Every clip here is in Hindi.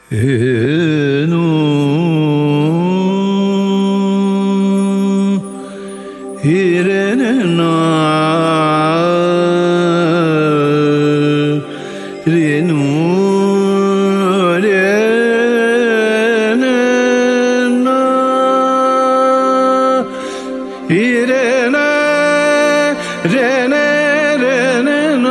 हेनु हिरना रेनु रेना हिरना रेने रेना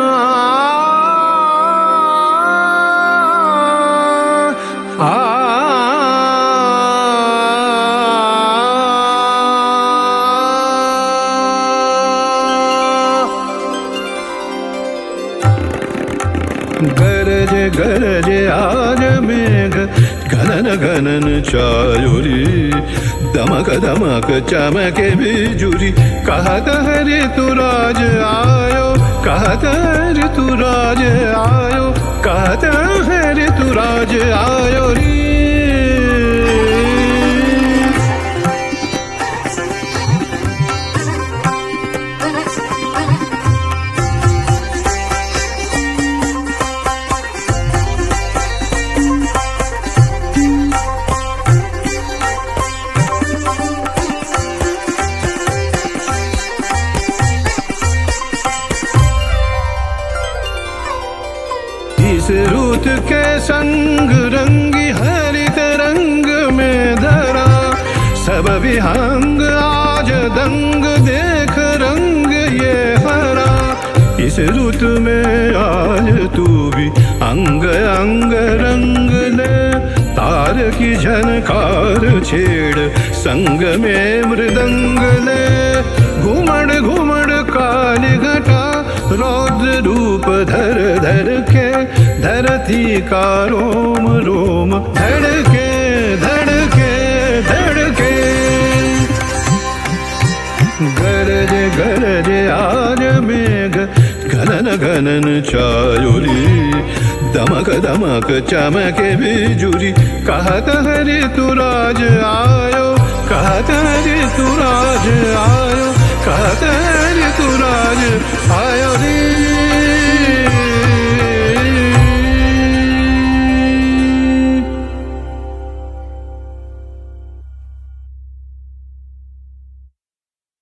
गरजे गरजे आज मेघ घनन घनन चायोरी दमक दमक चमके बिजुरी कहत है ऋतुराज आयो कहत है ऋतुराज आयो कहत है ऋतुराज आयो री इस रुत के संग रंगी हरित रंग में धरा सब विहंग आज दंग देख रंग ये हरा इस रुत में आज तू भी अंग अंग रंग ले तार की झनकार छेड़ संग में मृदंग ले घुमड़ घुमड़ काली घटा रौद्र रूप धर धर के धरती का रोम रोम धड़के धड़के धड़के गरजे गरजे आज मेघ घनन घनन चायोरी दमक दमक चमके बिजुरी कहत है ऋतुराज आयो कहत है ऋतुराज आयो कहत है ऋतुराज आयो रे।